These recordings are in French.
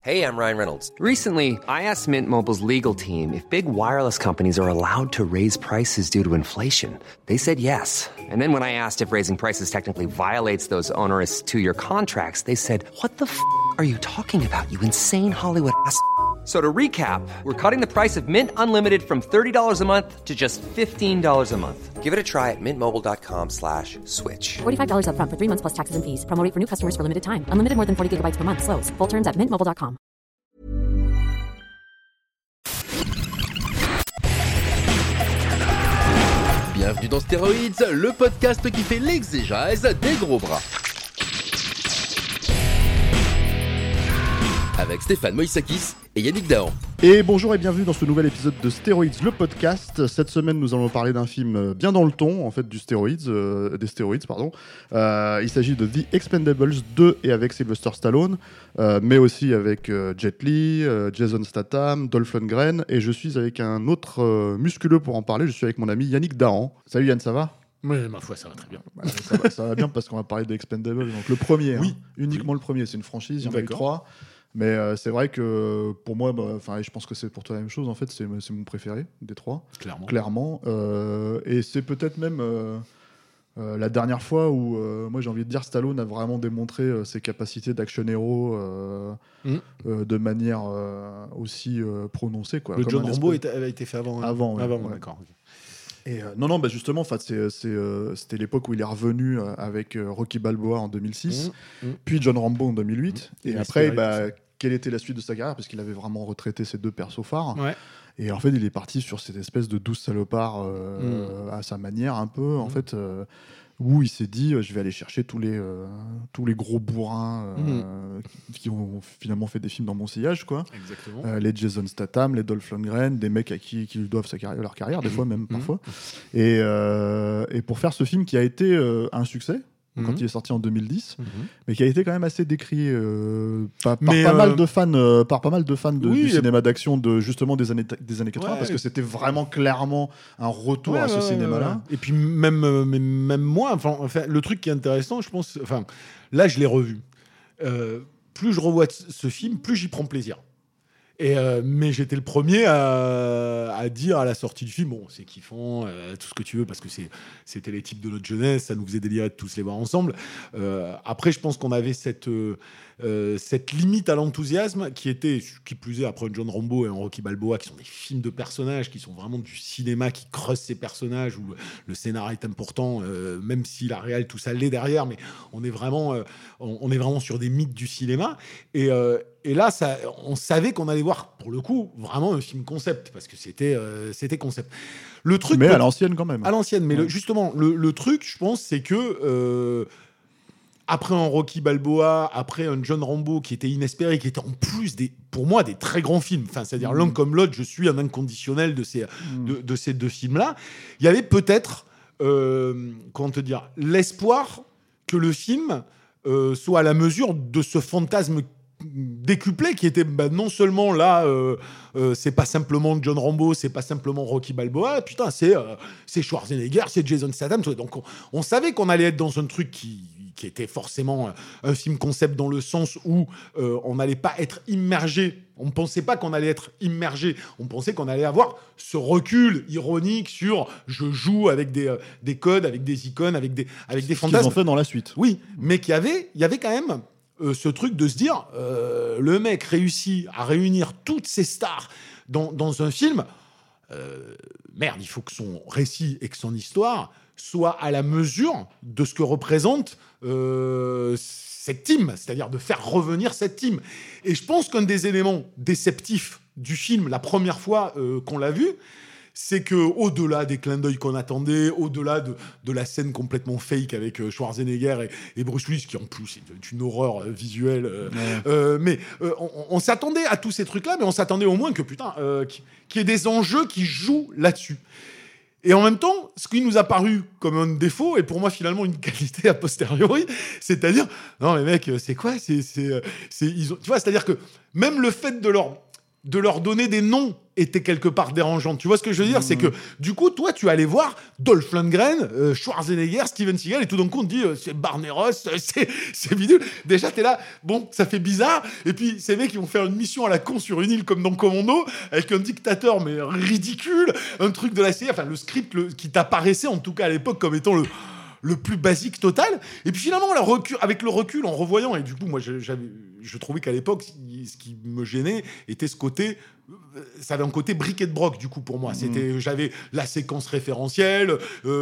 Hey, I'm Ryan Reynolds. Recently, I asked Mint Mobile's legal team if big wireless companies are allowed to raise prices due to inflation. They said yes. And then when I asked if raising prices technically violates those onerous two-year contracts, they said, "What the f*** are you talking about, you insane Hollywood ass?" So to recap, we're cutting the price of Mint Unlimited from $30 a month to just $15 a month. Give it a try at mintmobile.com/switch. $45 up front for 3 months plus taxes and fees. Promo rate for new customers for limited time. Unlimited more than 40 gigabytes per month. Slows full terms at mintmobile.com. Bienvenue dans Stéroïdes, le podcast qui fait l'exégèse des gros bras. Avec Stéphane Moïsakis et Yannick Dahan. Et bonjour et bienvenue dans ce nouvel épisode de Stéroïdes, le podcast. Cette semaine, nous allons parler d'un film bien dans le ton, en fait, des stéroïdes, pardon. Il s'agit de The Expendables 2 et avec Sylvester Stallone, mais aussi avec Jet Li, Jason Statham, Dolph Lundgren, et je suis avec un autre musculeux pour en parler. Je suis avec mon ami Yannick Dahan. Salut Yann, ça va ? Oui, ma foi, ça va très bien. Ça va bien parce qu'on va parler des Expendables, donc le premier, oui, uniquement le premier. C'est une franchise, il y en a eu 3. Mais c'est vrai que pour moi, je pense que c'est pour toi la même chose. En fait, c'est mon préféré des 3. Clairement. Et c'est peut-être même la dernière fois où, moi, j'ai envie de dire, Stallone a vraiment démontré ses capacités d'action héros de manière aussi prononcée. Quoi, le John Rambo avait été fait avant. Avant, ouais. D'accord. Okay. Et justement, c'était l'époque où il est revenu avec Rocky Balboa en 2006, puis John Rambo en 2008. Et après, quelle était la suite de sa carrière ? Parce qu'il avait vraiment retraité ses 2 persos phares. Ouais. Et en fait, il est parti sur cette espèce de 12 salopards à sa manière, un peu, en fait, où il s'est dit je vais aller chercher tous les gros bourrins qui ont finalement fait des films dans mon sillage, quoi. Exactement. Les Jason Statham, les Dolph Lundgren, des mecs à qui lui doivent leur carrière, des fois même, parfois. Et pour faire ce film qui a été un succès, quand il est sorti en 2010, mais qui a été quand même assez décrié par pas mal de fans du cinéma d'action justement des années 80, parce que c'était vraiment clairement un retour à ce cinéma-là. Et puis même moi, enfin, le truc qui est intéressant, je pense, là je l'ai revu. Plus je revois ce film, plus j'y prends plaisir. Mais j'étais le premier à dire à la sortie du film, bon, c'est kiffant, tout ce que tu veux, parce que c'était les types de notre jeunesse, ça nous faisait délirer de tous les voir ensemble. Après, je pense qu'on avait cette limite à l'enthousiasme qui plus est après un John Rambo et un Rocky Balboa, qui sont des films de personnages, qui sont vraiment du cinéma, qui creusent ces personnages, où le scénario est important, même si la réal, tout ça l'est derrière, mais on est vraiment sur des mythes du cinéma. Et là, on savait qu'on allait voir, pour le coup, vraiment un film concept, parce que c'était concept. Le truc, mais à l'ancienne quand même. À l'ancienne, mais justement, le truc, je pense, c'est que après un Rocky Balboa, après un John Rambo qui était inespéré, qui était en plus pour moi des très grands films. Enfin, c'est-à-dire l'un comme l'autre, je suis un inconditionnel de ces 2 films-là. Il y avait peut-être, l'espoir que le film soit à la mesure de ce fantasme décuplé qui était non seulement là, c'est pas simplement John Rambo, c'est pas simplement Rocky Balboa, putain, c'est Schwarzenegger, c'est Jason Statham. Donc on savait qu'on allait être dans un truc qui était forcément un film concept, dans le sens où on n'allait pas être immergé. On ne pensait pas qu'on allait être immergé. On pensait qu'on allait avoir ce recul ironique sur je joue avec des codes, avec des icônes, avec des fantasmes. Qu'ils ont fait dans la suite. Oui, mais il y avait quand même ce truc de se dire le mec réussit à réunir toutes ces stars dans un film. Merde, il faut que son récit et que son histoire soient à la mesure de ce que représente cette team, c'est-à-dire de faire revenir cette team. Et je pense qu'un des éléments déceptifs du film, la première fois qu'on l'a vu, c'est que au-delà des clins d'œil qu'on attendait, au-delà de la scène complètement fake avec Schwarzenegger et Bruce Willis, qui en plus est une horreur visuelle, on s'attendait à tous ces trucs-là, mais on s'attendait au moins que qu'il y ait des enjeux qui jouent là-dessus. Et en même temps, ce qui nous a paru comme un défaut, et pour moi finalement une qualité a posteriori, c'est-à-dire, non mais mec, c'est quoi, tu vois, c'est-à-dire que même le fait de leur donner des noms était quelque part dérangeante. Tu vois ce que je veux dire? C'est que, du coup, toi, tu allais voir Dolph Lundgren, Schwarzenegger, Steven Seagal, et tout d'un coup, on te dit, c'est Barney Ross, c'est bidule. Déjà, t'es là, bon, ça fait bizarre. Et puis, ces mecs, ils vont faire une mission à la con sur une île comme dans Commando, avec un dictateur, mais ridicule, un truc de la série, enfin, le script qui t'apparaissait, en tout cas à l'époque, comme étant le plus basique total. Et puis finalement, avec le recul, en revoyant, et du coup, moi, je trouvais qu'à l'époque, ce qui me gênait était ce côté... Ça avait un côté briquet de broc, du coup, pour moi. J'avais la séquence référentielle,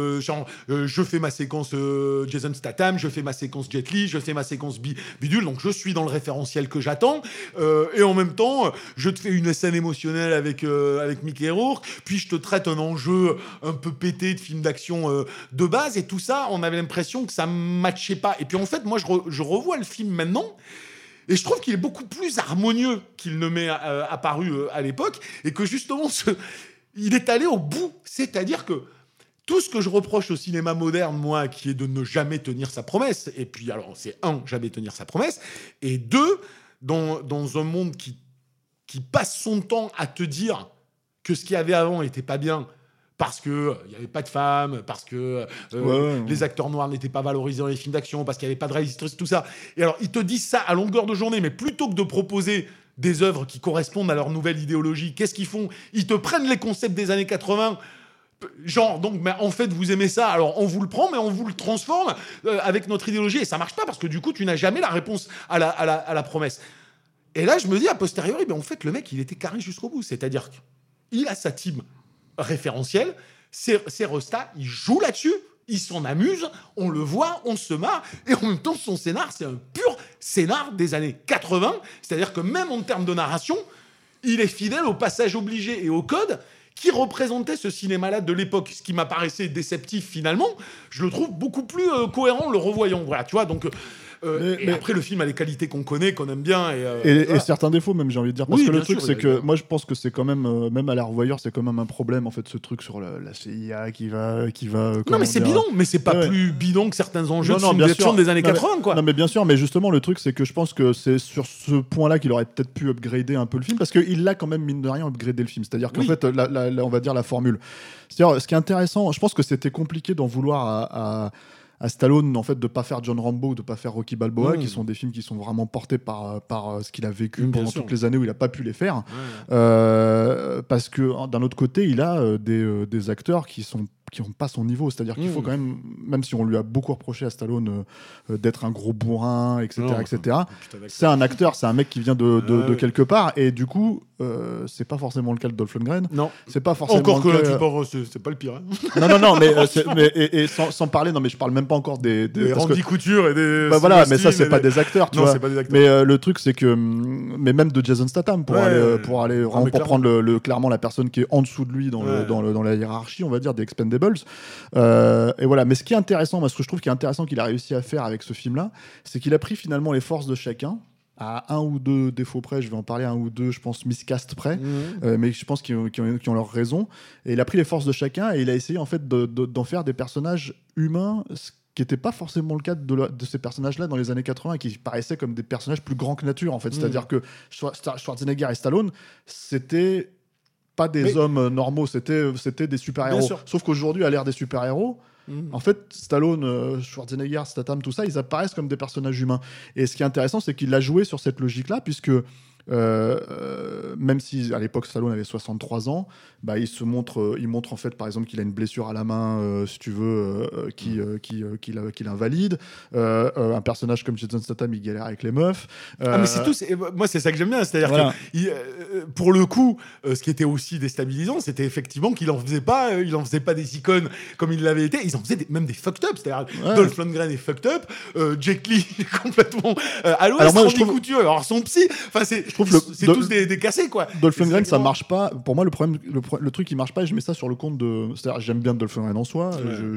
je fais ma séquence Jason Statham, je fais ma séquence Jet Li, je fais ma séquence bidule, donc je suis dans le référentiel que j'attends, et en même temps, je te fais une scène émotionnelle avec Mickey Rourke, puis je te traite un enjeu un peu pété de film d'action de base, et tout ça, on avait l'impression que ça matchait pas. Et puis en fait, moi, je revois le film maintenant, et je trouve qu'il est beaucoup plus harmonieux qu'il ne m'est apparu à l'époque, et que justement, il est allé au bout. C'est-à-dire que tout ce que je reproche au cinéma moderne, moi, qui est de ne jamais tenir sa promesse, et puis alors, c'est jamais tenir sa promesse, et deux, dans un monde qui passe son temps à te dire que ce qu'il y avait avant n'était pas bien, parce que il y avait pas de femmes, parce que les acteurs noirs n'étaient pas valorisés dans les films d'action, parce qu'il y avait pas de réalisatrice, tout ça. Et alors ils te disent ça à longueur de journée, mais plutôt que de proposer des œuvres qui correspondent à leur nouvelle idéologie, qu'est-ce qu'ils font? Ils te prennent les concepts des années 80. Genre, donc, mais en fait, vous aimez ça, alors on vous le prend, mais on vous le transforme avec notre idéologie, et ça marche pas, parce que du coup, tu n'as jamais la réponse à la promesse. Et là, je me dis, a posteriori, en fait, le mec, il était carré jusqu'au bout. C'est-à-dire qu'il a sa team référentielle, ses restats, il joue là-dessus, il s'en amuse, on le voit, on se marre, et en même temps, son scénar, c'est un pur scénar des années 80, c'est-à-dire que même en termes de narration, il est fidèle au passage obligé et au code qui représentait ce cinéma-là de l'époque. Ce qui m'apparaissait déceptif, finalement, je le trouve beaucoup plus cohérent en le revoyant. Voilà, tu vois, donc... mais après, le film a les qualités qu'on connaît, qu'on aime bien. Et certains défauts, même, j'ai envie de dire. Parce que le truc, c'est que moi, je pense que c'est quand même, même à la revoyeur, c'est quand même un problème, en fait, ce truc sur la CIA qui va non, mais c'est bidon, mais c'est pas plus bidon que certains enjeux de films d'action des années 80, quoi. Non, mais bien sûr, mais justement, le truc, c'est que je pense que c'est sur ce point-là qu'il aurait peut-être pu upgrader un peu le film, parce qu'il l'a quand même, mine de rien, upgradé le film. C'est-à-dire qu'en fait, on va dire la formule. C'est-à-dire, ce qui est intéressant, je pense que c'était compliqué d'en vouloir à Stallone, en fait, de pas faire John Rambo, de pas faire Rocky Balboa, qui sont des films qui sont vraiment portés par ce qu'il a vécu pendant toutes les années où il a pas pu les faire. Parce que d'un autre côté, il a des acteurs qui n'ont pas son niveau, c'est-à-dire qu'il faut quand même si on lui a beaucoup reproché à Stallone d'être un gros bourrin, etc., c'est un acteur, c'est un mec qui vient de quelque part, et du coup, c'est pas forcément le cas de Dolph Lundgren. Non, c'est pas forcément. Encore que là, c'est pas le pire. Hein. Non, mais sans parler, non, mais je parle même pas encore des Randy Couture et des. Bah voilà, mais ça c'est pas des acteurs, tu vois. C'est pas des acteurs. Mais le truc c'est que, mais même de Jason Statham pour aller vraiment pour prendre clairement la personne qui est en dessous de lui dans la hiérarchie, on va dire, des Expendables. Et voilà. Mais ce qui est intéressant, moi, ce que je trouve qui est intéressant qu'il a réussi à faire avec ce film-là, c'est qu'il a pris finalement les forces de chacun. À un ou deux défauts près, je vais en parler, un ou deux, je pense, miscast près, mais je pense qu'ils ont leur raison. Et il a pris les forces de chacun et il a essayé en fait d'en faire des personnages humains, ce qui n'était pas forcément le cas de ces personnages-là dans les années 80, qui paraissaient comme des personnages plus grands que nature, en fait. C'est-à-dire que Schwarzenegger et Stallone, c'était pas des hommes normaux, c'était des super-héros. Sauf qu'aujourd'hui, à l'ère des super-héros, en fait, Stallone, Schwarzenegger, Statham, tout ça, ils apparaissent comme des personnages humains. Et ce qui est intéressant, c'est qu'il a joué sur cette logique-là, puisque même si à l'époque Stallone avait 63 ans, bah, il montre en fait, par exemple, qu'il a une blessure à la main, si tu veux, qu'il invalide. Un personnage comme Jason Statham, il galère avec les meufs. Mais c'est tout. Moi, c'est ça que j'aime bien. C'est-à-dire que, pour le coup, ce qui était aussi déstabilisant, c'était effectivement qu'il en faisait pas des icônes comme il l'avait été. Ils en faisaient même des fucked up. C'est-à-dire Dolph Lundgren est fucked up, Jet Li est complètement à l'ouest. Randy Couture, alors son psy. Enfin, c'est tous des cassés, quoi. Dolph Lundgren, ça marche pas. Pour moi, le truc qui marche pas, et je mets ça sur le compte de. C'est-à-dire, j'aime bien Dolph Lundgren en soi.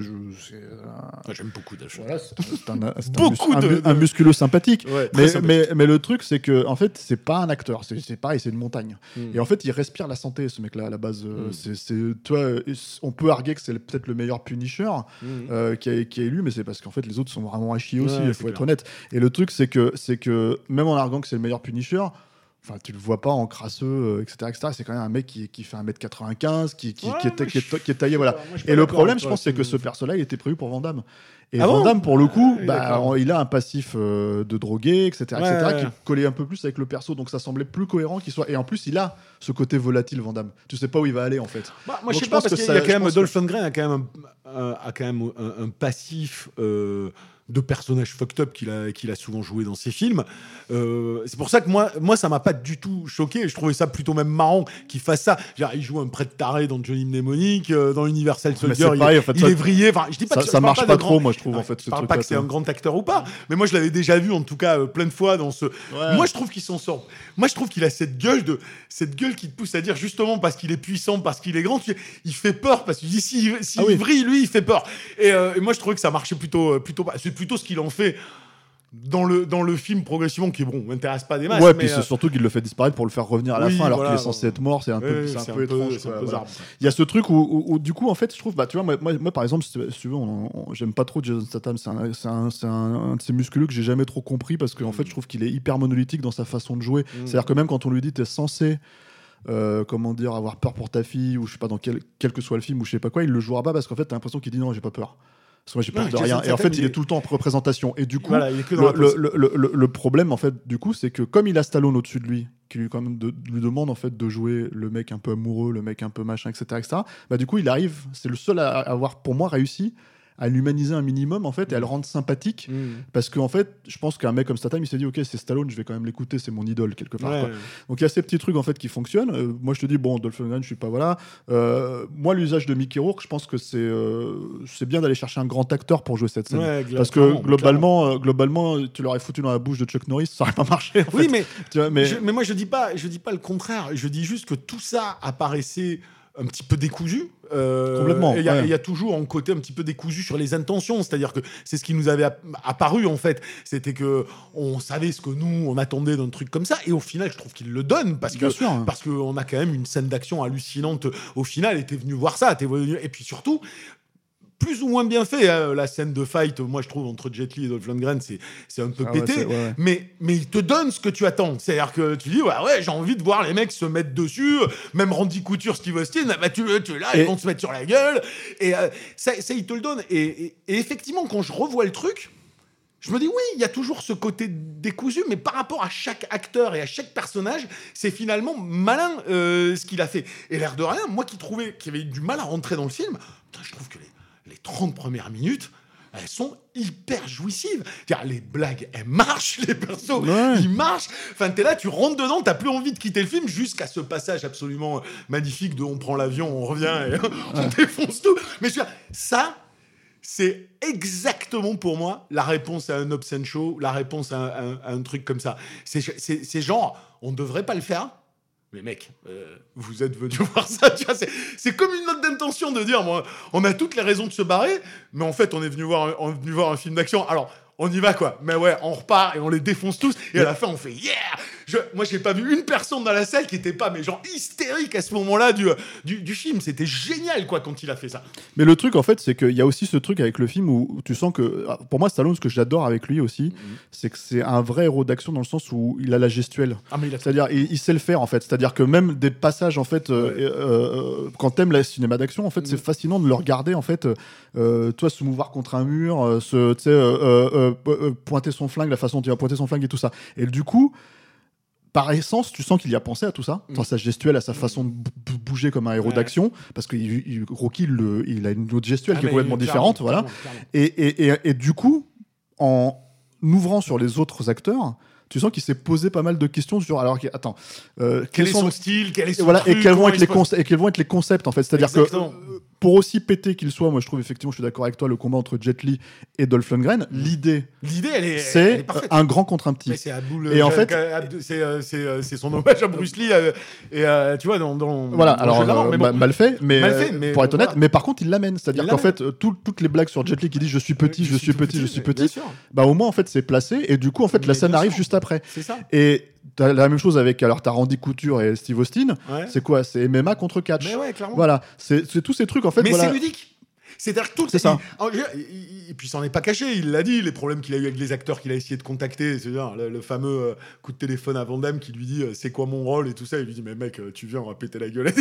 J'aime beaucoup Dolph Lundgren. C'est un musculeux sympathique. Mais le truc, c'est que en fait, c'est pas un acteur. C'est pareil, c'est une montagne. Et en fait, il respire la santé, ce mec-là, à la base. Tu vois, on peut arguer que c'est peut-être le meilleur Punisher qui est élu, mais c'est parce qu'en fait, les autres sont vraiment à chier aussi. Il faut être honnête. Et le truc, c'est que même en arguant que c'est le meilleur Punisher, Enfin, tu le vois pas en crasseux, etc., etc. C'est quand même un mec qui fait 1m95, qui est taillé, voilà. Et le problème, je pense, c'est que ce perso-là, il était prévu pour Van Damme. Et Van Damme, pour le coup, il a un passif de drogué, etc., qui collait un peu plus avec le perso, donc ça semblait plus cohérent qu'il soit. Et en plus, il a ce côté volatile, Van Damme. Tu sais pas où il va aller, en fait. Moi, je sais pas, parce qu'il y a quand même Dolph Lundgren a quand même un passif de personnage fucked up qu'il a souvent joué dans ses films. C'est pour ça que moi, ça m'a pas du tout choqué. Je trouvais ça plutôt même marrant qu'il fasse ça. Genre, il joue un prêtre taré dans Johnny Mnemonic, dans Universal Soldier. Il est vrillé. Enfin, je dis pas que ça marche pas trop, moi, je trouve, en fait. Je parle pas que c'est un grand acteur ou pas, mais moi, je l'avais déjà vu, en tout cas, plein de fois dans ce. Ouais. Moi, je trouve qu'il s'en sort. Moi, je trouve qu'il a cette gueule qui te pousse à dire, justement, parce qu'il est puissant, parce qu'il est grand, il fait peur, parce que s'il vrille, lui, il fait peur. Et moi, je trouvais que ça marchait plutôt pas. C'est plutôt ce qu'il en fait dans le film progressivement, qui m'intéresse pas des masses. Ouais, puis c'est surtout qu'il le fait disparaître pour le faire revenir à la fin, alors qu'il est censé être mort. C'est un peu étrange. Il y a ce truc où du coup, en fait, je trouve, tu vois, moi par exemple, si tu veux, j'aime pas trop Jason Statham. C'est un de ces musculeux que j'ai jamais trop compris, parce qu'en fait, je trouve qu'il est hyper monolithique dans sa façon de jouer. C'est-à-dire que même quand on lui dit t'es censé avoir peur pour ta fille, ou je sais pas, dans quel que soit le film, ou je sais pas quoi, il le jouera pas, parce qu'en fait t'as l'impression qu'il dit non, j'ai pas peur. Parce que moi j'ai peur de rien. Et en fait il est tout le temps en représentation. Et du coup le problème, en fait, du coup, c'est que comme il a Stallone au-dessus de lui, qui lui, quand même, lui demande, en fait, de jouer le mec un peu amoureux, le mec un peu machin, etc., bah du coup il arrive, c'est le seul à avoir, pour moi, réussi à l'humaniser un minimum, en fait, et à le rendre sympathique, parce qu'en fait, je pense qu'un mec comme Statham, il s'est dit, ok, c'est Stallone, je vais quand même l'écouter, c'est mon idole quelque part. Quoi. Donc il y a ces petits trucs, en fait, qui fonctionnent. Moi, je te dis, bon, Dolph Lundgren, je suis pas, voilà. Moi, l'usage de Mickey Rourke, je pense que c'est bien d'aller chercher un grand acteur pour jouer cette scène, parce que globalement, tu l'aurais foutu dans la bouche de Chuck Norris, ça aurait pas marché. Oui, mais moi, je dis pas le contraire. Je dis juste que tout ça apparaissait un petit peu décousu. Complètement. Il y a toujours un côté un petit peu décousu sur les intentions, c'est-à-dire que c'est ce qui nous avait apparu, en fait. C'était que on savait ce que nous on attendait d'un truc comme ça, et au final je trouve qu'il le donne, parce qu'on a quand même une scène d'action hallucinante. Au final, et t'es venu voir ça, et puis surtout plus ou moins bien fait, hein, la scène de fight, moi je trouve, entre Jet Li et Dolph Lundgren, c'est un peu pété, mais il te donne ce que tu attends. C'est-à-dire que tu dis, j'ai envie de voir les mecs se mettre dessus, même Randy Couture, Steve Austin, tu es là, ils vont se mettre sur la gueule, et ça il te le donne. Et effectivement, quand je revois le truc, je me dis, oui, il y a toujours ce côté décousu, mais par rapport à chaque acteur et à chaque personnage, c'est finalement malin ce qu'il a fait. Et l'air de rien, moi qui trouvais qu'il avait du mal à rentrer dans le film, je trouve que les 30 premières minutes, elles sont hyper jouissives. C'est-à-dire, les blagues, elles marchent, les persos, ils marchent. Enfin, t'es là, tu rentres dedans, t'as plus envie de quitter le film, jusqu'à ce passage absolument magnifique de on prend l'avion, on revient et on défonce tout. Mais je veux dire, ça, c'est exactement pour moi la réponse à un Hobbs & Shaw, la réponse à un truc comme ça. C'est genre, on ne devrait pas le faire. Mais mec, vous êtes venu voir ça, tu vois, c'est comme une note d'intention de dire, on a toutes les raisons de se barrer, mais en fait, on est venu voir un film d'action. Alors, on y va, quoi. Mais ouais, on repart et on les défonce tous. Et à la fin, on fait yeah. Moi, j'ai pas vu une personne dans la salle qui était pas, mais genre hystérique à ce moment-là du film. C'était génial, quoi, quand il a fait ça. Mais le truc, en fait, c'est qu'il y a aussi ce truc avec le film où tu sens que, pour moi, Stallone, ce que j'adore avec lui aussi, c'est que c'est un vrai héros d'action, dans le sens où il a la gestuelle. C'est-à-dire, il sait le faire, en fait. C'est-à-dire que même des passages, en fait, quand t'aimes le cinéma d'action, en fait, c'est fascinant de le regarder, en fait, toi, se mouvoir contre un mur, pointer son flingue, la façon dont il va pointer son flingue et tout ça. Et du coup, par essence, tu sens qu'il y a pensé à tout ça, dans sa gestuelle, à sa façon de bouger comme un héros d'action, parce que Rocky, il a une autre gestuelle qui est complètement différente, voilà. Et du coup, en ouvrant sur les autres acteurs, tu sens qu'il s'est posé pas mal de questions sur, alors, attends, quel est son style, quel est son truc, et quels vont être les concepts, en fait. C'est-à-dire que pour aussi pété qu'il soit, moi je trouve, effectivement, je suis d'accord avec toi, le combat entre Jet Li et Dolph Lundgren, l'idée elle est parfaite. Un grand contre un petit. Mais c'est en fait, c'est son hommage à Bruce Lee, et tu vois, dans voilà, alors mal fait, mais pour être honnête, mais par contre il l'amène, c'est-à-dire qu'en fait toutes les blagues sur Jet Li qui dit je suis petit, bah au moins en fait c'est placé, et du coup en fait la scène arrive juste après. C'est ça. Et t'as la même chose avec, alors t'as Randy Couture et Steve Austin, c'est quoi, c'est MMA contre catch. Mais ouais, clairement. Voilà, c'est tous ces trucs, en fait. Mais voilà. c'est ludique. C'est-à-dire que tout C'est ça. Et puis, il s'en est pas caché. Il l'a dit, les problèmes qu'il a eu avec les acteurs qu'il a essayé de contacter. C'est-à-dire le fameux coup de téléphone à Van Damme qui lui dit c'est quoi mon rôle et tout ça. Il lui dit mais mec, tu viens, on va péter la gueule.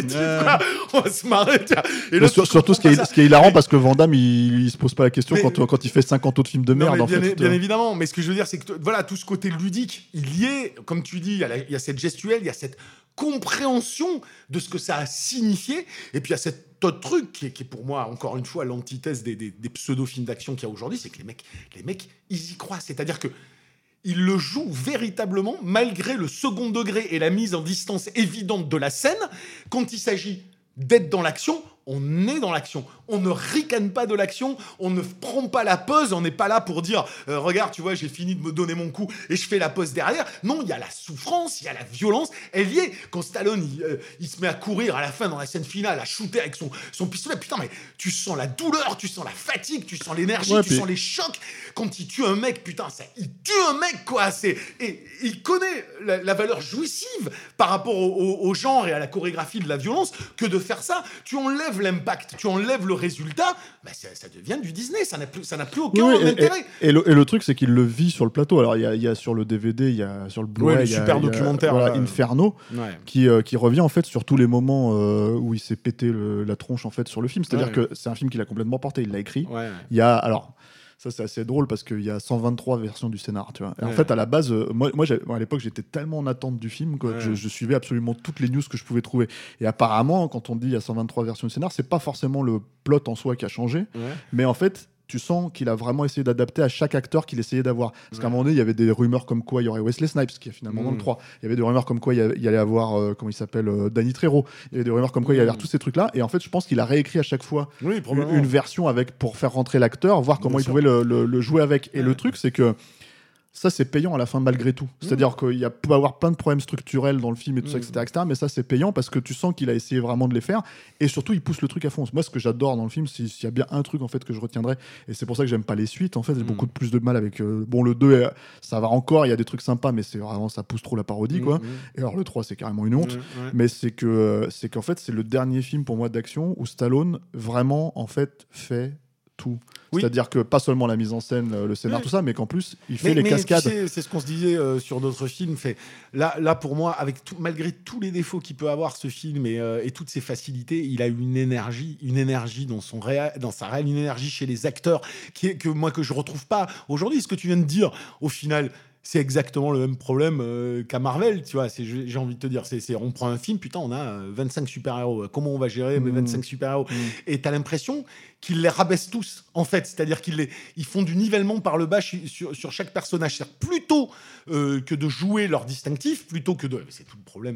On va se marrer. Et là, surtout, ce qui est hilarant, parce que Van Damme, il se pose pas la question quand il fait 50 autres films de merde. Bien évidemment. Mais ce que je veux dire, c'est que voilà, tout ce côté ludique, il y est. Comme tu dis, il y a cette gestuelle, il y a cette compréhension de ce que ça a signifié. Et puis il y a cet autre truc qui est pour moi, encore une fois, l'antithèse des pseudo-films d'action qu'il y a aujourd'hui, c'est que les mecs, ils y croient. C'est-à-dire que ils le jouent véritablement, malgré le second degré et la mise en distance évidente de la scène. Quand il s'agit d'être dans l'action, on est dans l'action. On ne ricane pas de l'action, on ne prend pas la pause, on n'est pas là pour dire regarde, tu vois, j'ai fini de me donner mon coup et je fais la pause derrière. Non, il y a la souffrance, il y a la violence. Elle y est. Quand Stallone, il se met à courir à la fin, dans la scène finale, à shooter avec son pistolet, putain, mais tu sens la douleur, tu sens la fatigue, tu sens l'énergie, sens les chocs. Quand il tue un mec, putain, il tue un mec, quoi. Et il connaît la valeur jouissive par rapport au genre et à la chorégraphie de la violence que de faire ça. Tu enlèves l'impact, tu enlèves le résultat, bah ça devient du Disney, ça n'a plus aucun intérêt. Et le truc, c'est qu'il le vit sur le plateau. Alors, il y a sur le DVD, il y a sur le Blu-ray, super documentaire Inferno, qui revient en fait sur tous les moments où il s'est pété la tronche en fait sur le film. C'est-à-dire que c'est un film qu'il a complètement porté, il l'a écrit. Il y a alors. Ça, c'est assez drôle parce qu'il y a 123 versions du scénar, tu vois. Et en fait, à la base, moi à l'époque, j'étais tellement en attente du film que je suivais absolument toutes les news que je pouvais trouver. Et apparemment, quand on dit il y a 123 versions du scénar, c'est pas forcément le plot en soi qui a changé, mais en fait, tu sens qu'il a vraiment essayé d'adapter à chaque acteur qu'il essayait d'avoir. Parce qu'à un moment donné, il y avait des rumeurs comme quoi il y aurait Wesley Snipes, qui est finalement dans le 3. Il y avait des rumeurs comme quoi il y allait avoir, comment il s'appelle, Danny Trejo. Il y avait des rumeurs comme quoi il y allait avoir tous ces trucs-là. Et en fait, je pense qu'il a réécrit à chaque fois une version pour faire rentrer l'acteur, voir comment il pouvait le jouer avec. Et le truc, c'est que ça, c'est payant à la fin malgré tout. C'est-à-dire qu'il peut avoir plein de problèmes structurels dans le film et tout ça, etc., mais ça, c'est payant parce que tu sens qu'il a essayé vraiment de les faire. Et surtout, il pousse le truc à fond. Moi, ce que j'adore dans le film, s'il y a bien un truc en fait que je retiendrai, et c'est pour ça que j'aime pas les suites, en fait, j'ai beaucoup plus de mal avec... le 2, ça va encore, il y a des trucs sympas, mais c'est vraiment, ça pousse trop la parodie, quoi. Et alors, le 3, c'est carrément une honte. Mais c'est qu'en fait, c'est le dernier film pour moi d'action où Stallone, vraiment, en fait, fait tout. C'est-à-dire que pas seulement la mise en scène, le scénar, tout ça, mais qu'en plus, il fait les cascades. Tu sais, c'est ce qu'on se disait sur d'autres films. Là, pour moi, malgré tous les défauts qu'il peut avoir, ce film, et toutes ses facilités, il a une énergie dans sa réelle, une énergie chez les acteurs que je retrouve pas aujourd'hui. Ce que tu viens de dire, au final, c'est exactement le même problème qu'à Marvel, tu vois. J'ai envie de te dire, on prend un film, putain, on a 25 super-héros. Comment on va gérer mes 25 super-héros Et t'as l'impression qu'ils les rabaissent tous, en fait. C'est-à-dire qu'ils font du nivellement par le bas sur chaque personnage. C'est-à-dire, plutôt que de jouer leur distinctif, plutôt que de... C'est tout le problème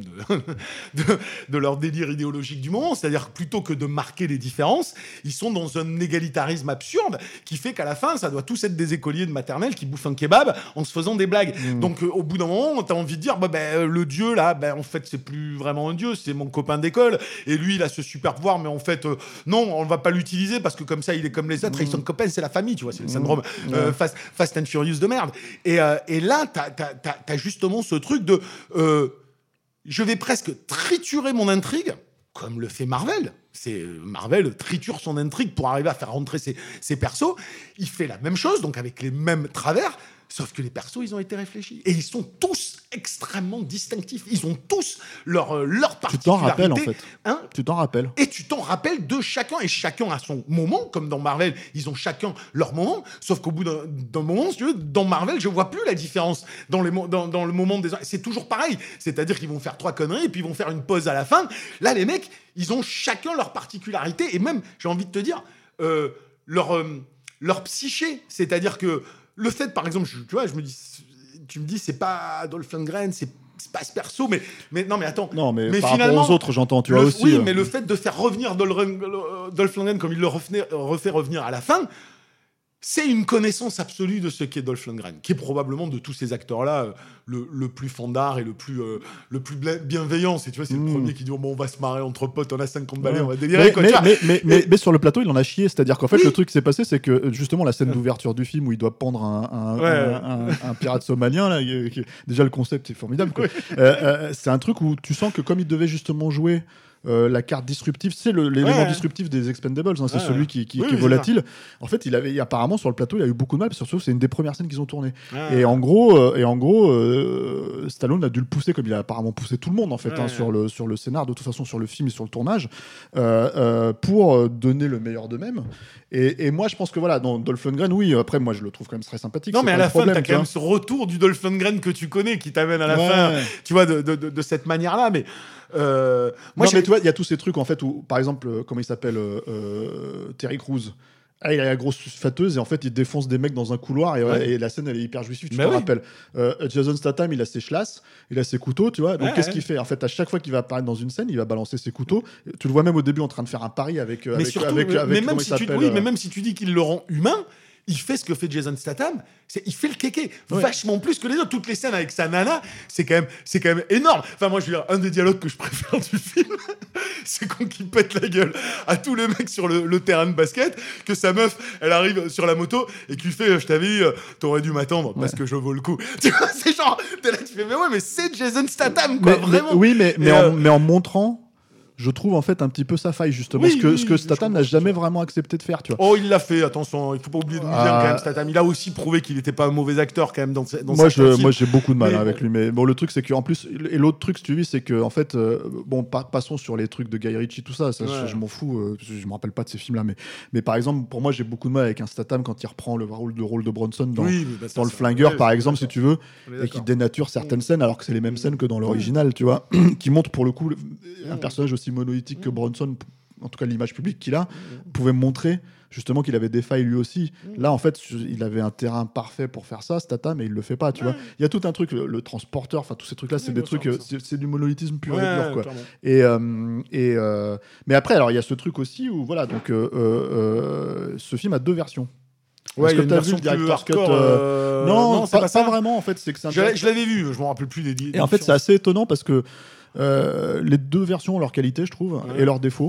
de leur délire idéologique du moment. C'est-à-dire, plutôt que de marquer les différences, ils sont dans un égalitarisme absurde qui fait qu'à la fin, ça doit tous être des écoliers de maternelle qui bouffent un kebab en se faisant des blagues. Donc, au bout d'un moment, t'as envie de dire, le dieu, là, en fait, c'est plus vraiment un dieu, c'est mon copain d'école. Et lui, il a ce super pouvoir, mais en fait, non, on va pas l'utiliser parce que comme ça, il est comme les autres, et ils sont copains, c'est la famille, tu vois, c'est le syndrome Fast and Furious de merde. Et là, t'as justement ce truc de... je vais presque triturer mon intrigue, comme le fait Marvel. Marvel triture son intrigue pour arriver à faire rentrer ses persos. Il fait la même chose, donc avec les mêmes travers, sauf que les persos, ils ont été réfléchis. Et ils sont tous extrêmement distinctifs. Ils ont tous leur particularité. Tu t'en rappelles, en fait. Tu t'en rappelles. Et tu t'en rappelles de chacun. Et chacun a son moment, comme dans Marvel, ils ont chacun leur moment. Sauf qu'au bout d'un moment, si tu veux, dans Marvel, je vois plus la différence dans le moment des... C'est toujours pareil. C'est-à-dire qu'ils vont faire 3 conneries et puis ils vont faire une pause à la fin. Là, les mecs, ils ont chacun leur particularité. Et même, j'ai envie de te dire, leur psyché. C'est-à-dire que le fait, par exemple, tu me dis, c'est pas Dolph Lundgren, c'est pas ce perso, mais non, mais attends. Non, mais par rapport aux autres, j'entends, tu vois aussi. Oui, mais le fait de faire revenir Dolph Lundgren comme il le refait revenir à la fin, c'est une connaissance absolue de ce qu'est Dolph Lundgren, qui est probablement de tous ces acteurs-là le plus fandard et le plus bienveillant. Tu vois, c'est le premier qui dit bon, on va se marrer entre potes, on a 50 balais, on va délirer. Mais sur le plateau, il en a chié. C'est-à-dire qu'en fait, le truc qui s'est passé, c'est que justement la scène d'ouverture du film où il doit pendre un pirate somalien, là, déjà le concept est formidable, quoi. C'est un truc où tu sens que comme il devait justement jouer la carte disruptive, c'est l'élément disruptif des Expendables, hein, c'est celui qui est volatile. En fait, apparemment sur le plateau, il a eu beaucoup de mal, surtout c'est une des premières scènes qu'ils ont tournées. Et en gros, Stallone a dû le pousser, comme il a apparemment poussé tout le monde en fait, sur le scénar, de toute façon sur le film et sur le tournage, pour donner le meilleur d'eux-mêmes. Et moi, je pense que voilà, dans Dolph Lundgren, oui, après, moi, je le trouve quand même très sympathique. Non, mais à la fin, t'as quand même ce retour du Dolph Lundgren que tu connais, qui t'amène à la fin, tu vois, de cette manière-là. Mais moi, mais tu vois, il y a tous ces trucs en fait où, par exemple, comment il s'appelle, Terry Crews. Il a la grosse fâteuse et en fait il défonce des mecs dans un couloir et la scène elle est hyper jouissive, tu te rappelles. Jason Statham, il a ses chlasses, il a ses couteaux, tu vois. Donc qu'est-ce qu'il fait en fait? À chaque fois qu'il va apparaître dans une scène, il va balancer ses couteaux. Tu le vois même au début en train de faire un pari avec même si tu dis qu'il le rend humain, il fait ce que fait Jason Statham, il fait le kéké vachement plus que les autres. Toutes les scènes avec sa nana, c'est quand même énorme. Enfin, moi, je veux dire, un des dialogues que je préfère du film, c'est quand il pète la gueule à tous les mecs sur le terrain de basket, que sa meuf, elle arrive sur la moto et qu'il fait, je t'avais dit, t'aurais dû m'attendre parce que je vaux le coup. Tu vois, c'est genre, t'es là, tu fais, mais c'est Jason Statham, quoi, vraiment. Mais en montrant, je trouve en fait un petit peu sa faille justement, ce que Statham n'a jamais vraiment accepté de faire, tu vois. Oh, il l'a fait, attention, il faut pas oublier d'où il vient quand même, Statham. Il a aussi prouvé qu'il n'était pas un mauvais acteur quand même dans moi j'ai beaucoup de mal avec lui, mais bon, le truc c'est que en plus, et l'autre truc, si tu veux, c'est que en fait, passons sur les trucs de Guy Ritchie, tout ça, je m'en fous, je me rappelle pas de ces films là, mais par exemple, pour moi, j'ai beaucoup de mal avec un Statham quand il reprend le rôle de Bronson dans le Flingueur, par exemple, si tu veux, et qui dénature certaines scènes alors que c'est les mêmes scènes que dans l'original, tu vois, qui montre pour le coup un personnage aussi monolithique que Bronson, en tout cas l'image publique qu'il a, pouvait montrer justement qu'il avait des failles lui aussi. Là, en fait, il avait un terrain parfait pour faire ça, Statham, mais il le fait pas, tu vois. Il y a tout un truc, le transporteur, enfin tous ces trucs-là, c'est des trucs, c'est du monolithisme pur et dur, quoi. Mais après, alors il y a ce truc aussi où voilà, donc ce film a deux versions. Ouais, il y a une version plus hardcore. Non, c'est pas vraiment en fait. C'est que je l'avais vu, je me rappelle plus des. Et en fait, c'est assez étonnant parce que les deux versions ont leur qualité, je trouve, et leurs défauts.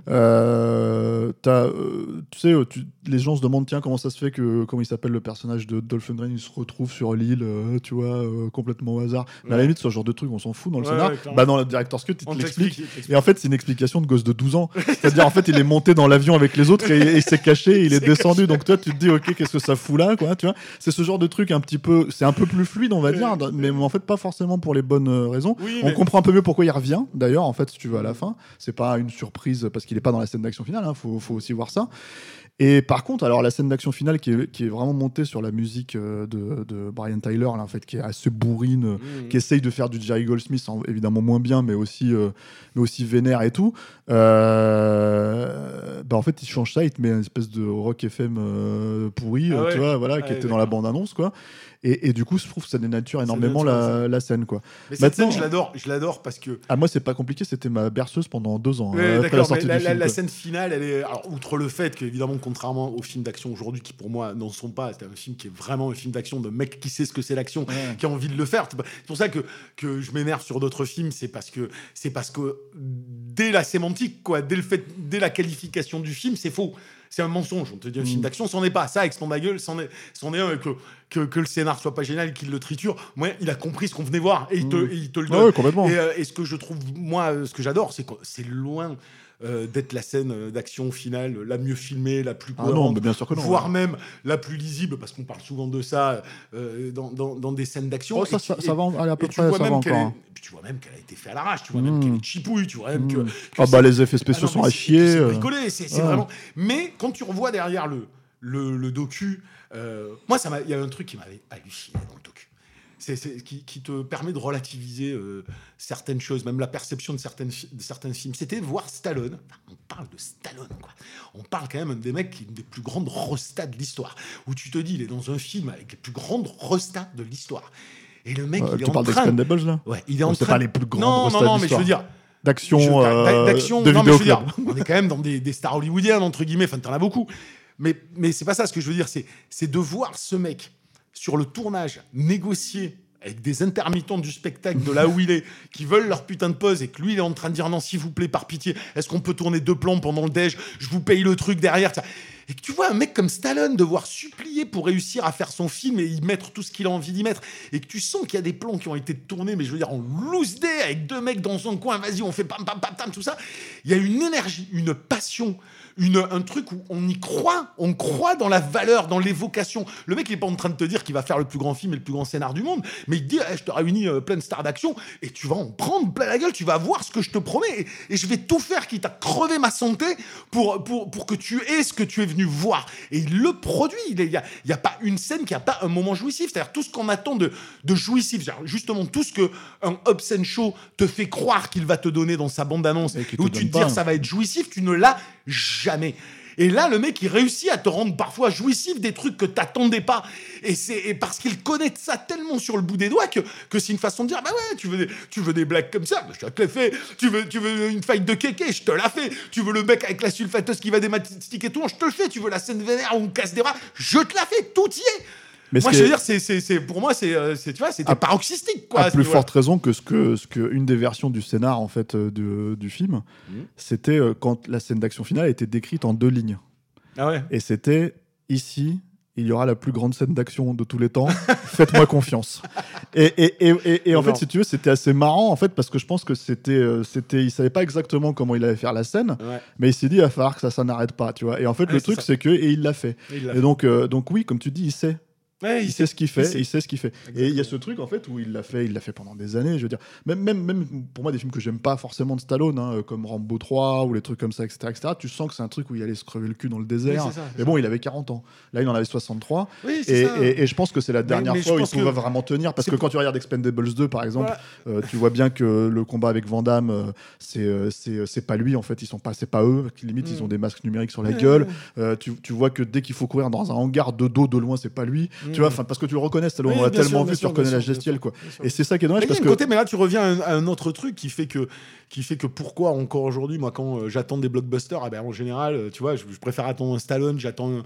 Tu sais, les gens se demandent, tiens, comment ça se fait que, comment il s'appelle le personnage de Dolph Lundgren, il se retrouve sur l'île, tu vois, complètement au hasard. Mais à la limite, ce genre de truc, on s'en fout dans le scénar. Dans le director's cut, il te l'explique. Et en fait, c'est une explication de gosse de 12 ans. C'est-à-dire, en fait, il est monté dans l'avion avec les autres et il s'est caché, il est descendu. Donc toi, tu te dis, ok, qu'est-ce que ça fout là, quoi, tu vois. C'est ce genre de truc un petit peu, c'est un peu plus fluide, on va dire, mais en fait, pas forcément pour les bonnes raisons. On comprend un peu mieux pourquoi il revient, d'ailleurs, en fait, si tu veux, à la fin. C'est pas une surprise parce qu'il est pas dans la scène d'action finale, hein, faut aussi voir ça. Et par contre, alors la scène d'action finale qui est vraiment montée sur la musique de Brian Tyler, là, en fait, qui est assez bourrine, qui essaye de faire du Jerry Goldsmith, évidemment moins bien, mais aussi vénère et tout. En fait, il change ça, il te met une espèce de rock FM pourri, tu vois, voilà, qui était dans la bande-annonce, quoi. Et du coup, je trouve que ça dénature énormément la scène, quoi. Mais cette scène, je l'adore parce que... Ah, moi, c'est pas compliqué, c'était ma berceuse pendant 2 ans. Après la sortie du film, la scène finale, elle est... Alors, outre le fait qu'évidemment, contrairement aux films d'action aujourd'hui, qui pour moi n'en sont pas, c'est un film qui est vraiment un film d'action de mec qui sait ce que c'est l'action, qui a envie de le faire. C'est pour ça que je m'énerve sur d'autres films, c'est parce que dès la sémantique, quoi, dès la qualification du film, c'est faux. C'est un mensonge. On te dit un film d'action, c'en est pas. Ça, Expendables, c'en est un que le scénar soit pas génial et qu'il le triture. Moi, il a compris ce qu'on venait voir et il te le donne. Ouais, complètement. Et ce que je trouve, moi, ce que j'adore, c'est que c'est loin d'être la scène d'action finale la mieux filmée, la plus cohérente, bien sûr que non, voire même la plus lisible, parce qu'on parle souvent de ça dans des scènes d'action. Oh, ça va aller à peu près, ça va encore. Tu vois même qu'elle a été faite à l'arrache, tu vois même qu'elle est chipouille, tu vois même que les effets spéciaux sont à chier. C'est bricolé, c'est vraiment... Mais quand tu revois derrière le docu, moi, il y a un truc qui m'avait halluciné dans le docu. Qui te permet de relativiser certaines choses, même la perception de certains films. C'était voir Stallone. Enfin, on parle de Stallone, quoi. On parle quand même des mecs qui sont une des plus grandes restats de l'histoire. Où tu te dis, il est dans un film avec les plus grandes restats de l'histoire. Et le mec, il est en train... Tu parles d'Expendables, là ? Ouais, il est en train... C'est pas les plus grandes restats de l'histoire. Non, mais je veux dire... D'action, de non, mais je veux dire, on est quand même dans des stars hollywoodiennes, entre guillemets. Enfin, t'en as beaucoup. Mais c'est pas ça, ce que je veux dire. C'est de voir ce mec sur le tournage, négocier avec des intermittents du spectacle de là où il est, qui veulent leur putain de pause, et que lui, il est en train de dire non, s'il vous plaît, par pitié, est-ce qu'on peut tourner 2 plans pendant le déj ? Je vous paye le truc derrière. et que tu vois un mec comme Stallone devoir supplier pour réussir à faire son film et y mettre tout ce qu'il a envie d'y mettre, et que tu sens qu'il y a des plans qui ont été tournés, mais je veux dire en loose day, avec 2 mecs dans son coin, vas-y, on fait pam pam pam pam, tout ça. Il y a une énergie, une passion, un truc où on y croit, on croit dans la valeur, dans l'évocation. Le mec, il est pas en train de te dire qu'il va faire le plus grand film et le plus grand scénar du monde, mais il te dit, je te réunis plein de stars d'action et tu vas en prendre plein la gueule, tu vas voir ce que je te promets, et je vais tout faire quitte à crever ma santé pour que tu aies ce que tu es venu voir. Et il le produit. Il y a pas une scène qui a pas un moment jouissif. C'est-à-dire tout ce qu'on attend de jouissif, justement tout ce que un Hobbs & Shaw te fait croire qu'il va te donner dans sa bande-annonce, où tu te dis ça va être jouissif, tu ne l'as jamais. Et là, le mec, il réussit à te rendre parfois jouissif des trucs que t'attendais pas. Et parce qu'il connaît ça tellement sur le bout des doigts que c'est une façon de dire, bah ouais, tu veux des blagues comme ça, je te l'ai fait. Tu veux une fight de kéké, je te la fais. Tu veux le mec avec la sulfateuse qui va démastiquer tout, je te le fais. Tu veux la scène vénère où on casse des bras, je te la fais. Tout y est. Mais moi, je veux dire, pour moi, tu vois, c'était paroxystique, quoi. À plus forte raison que une des versions du scénar, en fait, du film, c'était quand la scène d'action finale était décrite en 2 lignes. Ah ouais. Et c'était ici, il y aura la plus grande scène d'action de tous les temps. Faites-moi confiance. Et en fait, si tu veux, c'était assez marrant, en fait, parce que je pense que il savait pas exactement comment il allait faire la scène, mais il s'est dit, il va falloir que ça n'arrête pas, tu vois. Et en fait, le truc, c'est que, et il l'a fait. Et donc oui, comme tu dis, il sait. Ouais, il sait ce qu'il fait, il sait ce qu'il fait. Exactement. Et il y a ce truc en fait où il l'a fait pendant des années, je veux dire. Même pour moi, des films que j'aime pas forcément de Stallone, hein, comme Rambo 3 ou les trucs comme ça, etc., tu sens que c'est un truc où il allait se crever le cul dans le désert. Mais bon, il avait 40 ans. Là, il en avait 63. Oui, et je pense que c'est la dernière fois où il pouvait vraiment tenir. Parce que quand tu regardes Expendables 2, par exemple, tu vois bien que le combat avec Van Damme, c'est pas lui en fait. C'est pas eux. Limite, ils ont des masques numériques sur la gueule. Tu vois que dès qu'il faut courir dans un hangar de dos, de loin, c'est pas lui. Tu vois, parce que tu le reconnais, Stallone, on l'a tellement vu, tu reconnais la gestuelle, quoi. Et c'est ça qui est dommage, parce que... Mais là, tu reviens à un autre truc qui fait que pourquoi encore aujourd'hui, moi, quand j'attends des blockbusters, en général, tu vois, je préfère attendre un Stallone, j'attends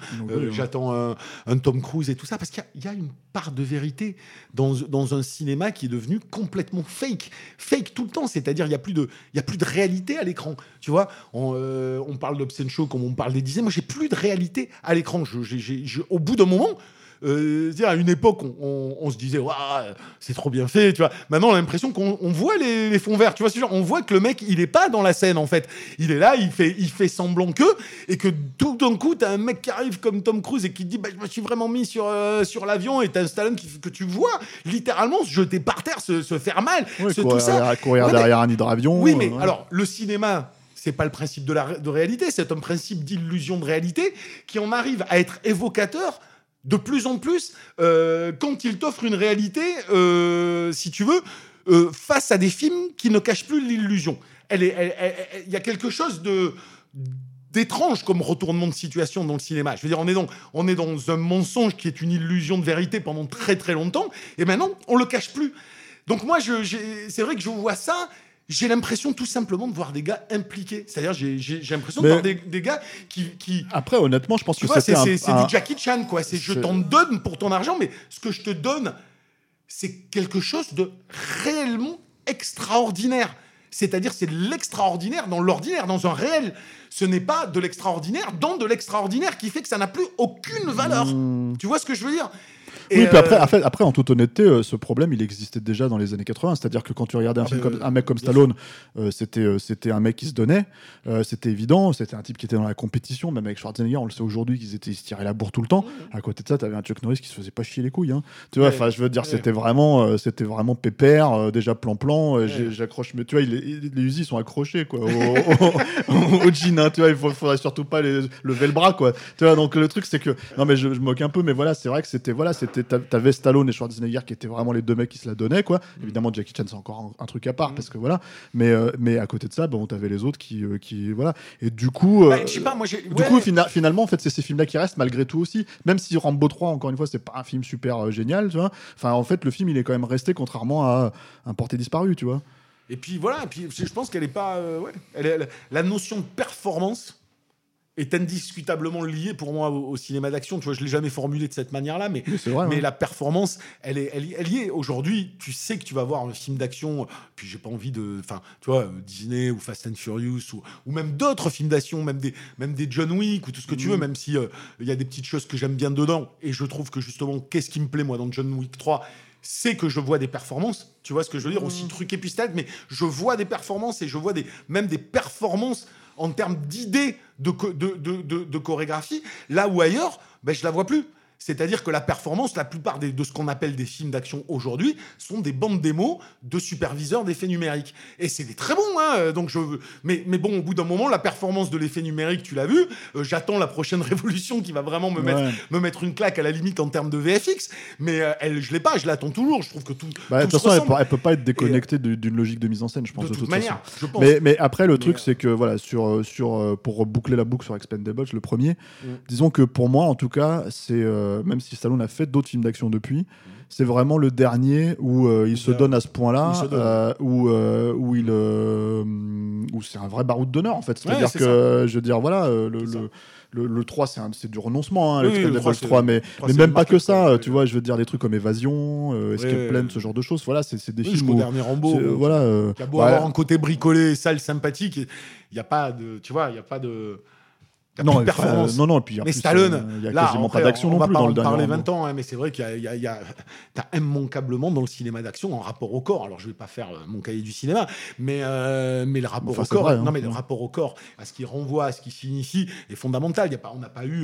un Tom Cruise et tout ça, parce qu'il y a une part de vérité dans un cinéma qui est devenu complètement fake tout le temps. C'est-à-dire, il y a plus de réalité à l'écran. Tu vois, on parle d'Hobbs & Shaw comme on parle des dizaines. Moi, j'ai plus de réalité à l'écran. Au bout d'un moment, à une époque, on se disait c'est trop bien fait, tu vois. Maintenant, on a l'impression qu'on voit les fonds verts, tu vois. C'est genre, on voit que le mec, il est pas dans la scène en fait. Il est là, il fait semblant et que tout d'un coup, t'as un mec qui arrive comme Tom Cruise et qui te dit, je me suis vraiment mis sur l'avion, et t'as un Stallone que tu vois littéralement se jeter par terre, se faire mal, courir derrière un hydravion. Oui, mais alors le cinéma, c'est pas le principe de réalité, c'est un principe d'illusion de réalité qui en arrive à être évocateur de plus en plus quand il t'offre une réalité, si tu veux, face à des films qui ne cachent plus l'illusion. Il y a quelque chose d'étrange comme retournement de situation dans le cinéma. Je veux dire, on est dans un mensonge qui est une illusion de vérité pendant très très longtemps, et maintenant on le cache plus. Donc moi, c'est vrai que je vois ça. J'ai l'impression tout simplement de voir des gars impliqués. C'est-à-dire, j'ai l'impression de voir des gars qui... Après, honnêtement, je pense que c'est du Jackie Chan, quoi. Je t'en donne pour ton argent, mais ce que je te donne, c'est quelque chose de réellement extraordinaire. C'est-à-dire, c'est de l'extraordinaire dans l'ordinaire, dans un réel. Ce n'est pas de l'extraordinaire dans de l'extraordinaire qui fait que ça n'a plus aucune valeur. Tu vois ce que je veux dire ? Oui, puis après, en toute honnêteté, ce problème, il existait déjà dans les années 80. C'est-à-dire que quand tu regardais un mec comme Stallone, c'était un mec qui se donnait, c'était évident, c'était un type qui était dans la compétition, même avec Schwarzenegger, on le sait aujourd'hui, qu'ils se tiraient la bourre tout le temps. À côté de ça, tu avais un Chuck Norris qui se faisait pas chier les couilles. Hein. Tu vois, je veux dire, c'était vraiment pépère, déjà plan-plan. J'accroche, mais tu vois, les Uzi sont accrochés quoi, au jean. Hein, tu vois, il faudrait surtout pas lever le bras, quoi. Tu vois, donc le truc, c'est que. Non, mais je moque un peu, mais voilà, c'est vrai que c'était. T'avais Stallone et Schwarzenegger qui étaient vraiment les deux mecs qui se la donnaient, quoi. Évidemment, Jackie Chan, c'est encore un truc à part, parce que voilà. Mais à côté de ça, t'avais les autres qui voilà. Et du coup, je sais pas, moi, finalement, en fait, c'est ces films-là qui restent malgré tout aussi. Même si Rambo 3, encore une fois, c'est pas un film super génial, tu vois. Enfin, en fait, le film, il est quand même resté, contrairement à Un porté disparu, tu vois. Et puis voilà, je pense qu'elle est pas, la notion de performance est indiscutablement liée pour moi au cinéma d'action. Tu vois, je l'ai jamais formulé de cette manière-là, mais c'est vrai, mais la performance, elle y est. Aujourd'hui, tu sais que tu vas voir un film d'action. Puis j'ai pas envie de, enfin, tu vois, Disney ou Fast and Furious ou même d'autres films d'action, même des John Wick ou tout ce que tu veux, même si il y a des petites choses que j'aime bien dedans. Et je trouve que justement, qu'est-ce qui me plaît moi dans John Wick 3, c'est que je vois des performances. Tu vois ce que je veux dire, aussi truqué puis stade, mais je vois des performances et je vois même des performances en termes d'idées de chorégraphie, là où ailleurs, ben, je la vois plus. C'est-à-dire que la performance, la plupart de ce qu'on appelle des films d'action aujourd'hui, sont des bandes démos de superviseurs d'effets numériques. Et c'est des très bons, hein. Donc mais bon, au bout d'un moment, la performance de l'effet numérique, tu l'as vu. J'attends la prochaine révolution qui va vraiment me mettre une claque à la limite en termes de VFX. Mais je l'ai pas, je l'attends toujours. Je trouve que tout. De toute façon, elle peut pas être déconnectée d'une logique de mise en scène, je pense. De toute manière, je pense. Mais après, le truc, c'est que voilà, pour boucler la boucle sur Expendables, le premier, disons que pour moi, en tout cas, c'est même si Stallone a fait d'autres films d'action depuis, c'est vraiment le dernier où il se donne à ce point-là, où c'est un vrai baroud d'honneur en fait. C'est-à-dire que, je veux dire, voilà, le 3, c'est du renoncement, hein, l'Expendables 3, mais même pas que ça, tu vois, je veux dire, des trucs comme Évasion, Escape Plan, ce genre de choses, voilà, c'est des films où... Dernier Rambo, voilà, qui a beau avoir un côté bricolé, sale, sympathique, il n'y a pas de... Tu vois, il n'y a pas de... Non, performance. Non, puis mais Stallone, il y a là, quasiment après, pas d'action non plus dans le dernier. On va pas en parler Rambo. 20 ans, hein, mais c'est vrai qu'il y a t'as immanquablement dans le cinéma d'action en rapport au corps. Alors je vais pas faire mon cahier du cinéma, mais le rapport au corps, vrai, hein. non mais le rapport au corps, à ce qui renvoie, à ce qui signifie, est fondamental. On n'a pas eu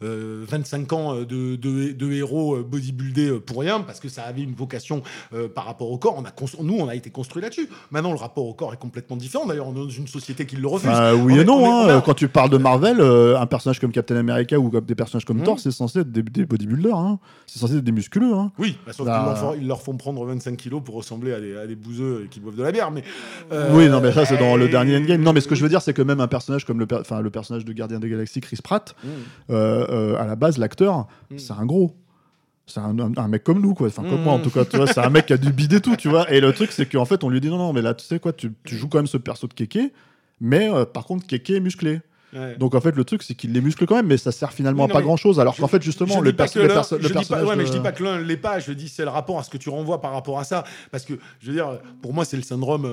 25 ans de héros bodybuildés pour rien, parce que ça avait une vocation par rapport au corps. Nous, on a été construit là-dessus. Maintenant, le rapport au corps est complètement différent. D'ailleurs, on est dans une société qui le refuse. Oui et non. Quand tu parles de Marvel, un personnage comme Captain America ou comme des personnages comme Thor, c'est censé être des bodybuilders. Hein. C'est censé être des musculeux. Hein. Oui, sauf qu'ils leur font prendre 25 kilos pour ressembler à des bouseux qui boivent de la bière. Mais, oui, non, mais ça, c'est dans le dernier Endgame. Non, mais ce que je veux dire, c'est que même un personnage comme le personnage de Gardien des Galaxies, Chris Pratt, à la base, l'acteur, c'est un gros. C'est un mec comme nous, quoi. Enfin, comme moi, en tout cas. Tu vois, c'est un mec qui a du bide et tout, tu vois. Et le truc, c'est qu'en fait, on lui dit non, mais là, tu sais quoi, tu joues quand même ce perso de Kéké, mais par contre, Kéké est musclé. Ouais. Donc en fait le truc c'est qu'il les muscle quand même, mais ça sert finalement à pas grand chose, alors qu'en fait justement le personnage mais je dis pas que l'un l'est pas, je dis c'est le rapport à ce que tu renvoies par rapport à ça, parce que je veux dire pour moi c'est le syndrome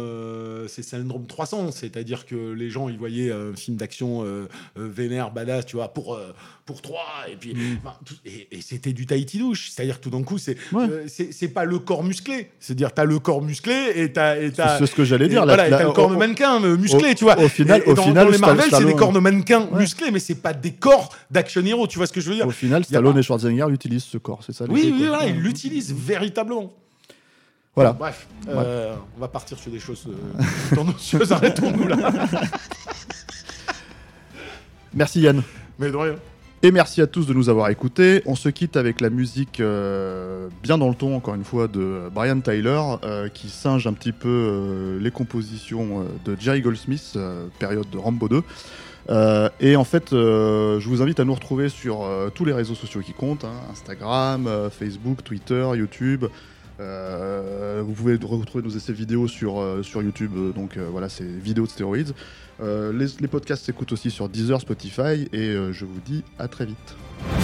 300, c'est-à-dire que les gens ils voyaient un film d'action vénère badass, tu vois, pour 3 et puis et c'était du Tahiti douche, c'est-à-dire que tout d'un coup c'est pas le corps musclé, c'est-à-dire t'as le corps musclé et t'as c'est ce que j'allais dire, voilà, t'as le corps de mannequin musclé, tu vois. Au final dans les Marvel c'est des corps de mannequin musclés, mais c'est pas des corps d'action hero, tu vois ce que je veux dire. Au final, Stallone et Schwarzenegger utilisent ce corps, c'est ça. Oui, voilà, ils l'utilisent véritablement. Voilà. Bref, on va partir sur des choses tendancieuses. Arrêtons-nous là. Merci Yann. Mais de rien. Et merci à tous de nous avoir écoutés. On se quitte avec la musique bien dans le ton, encore une fois, de Brian Tyler, qui singe un petit peu les compositions de Jerry Goldsmith, période de Rambo 2. Et en fait, je vous invite à nous retrouver sur tous les réseaux sociaux qui comptent, hein, Instagram, Facebook, Twitter, YouTube. Vous pouvez retrouver nos essais vidéo sur YouTube, donc voilà, c'est vidéos de stéroïdes. Les podcasts s'écoutent aussi sur Deezer, Spotify, et je vous dis à très vite.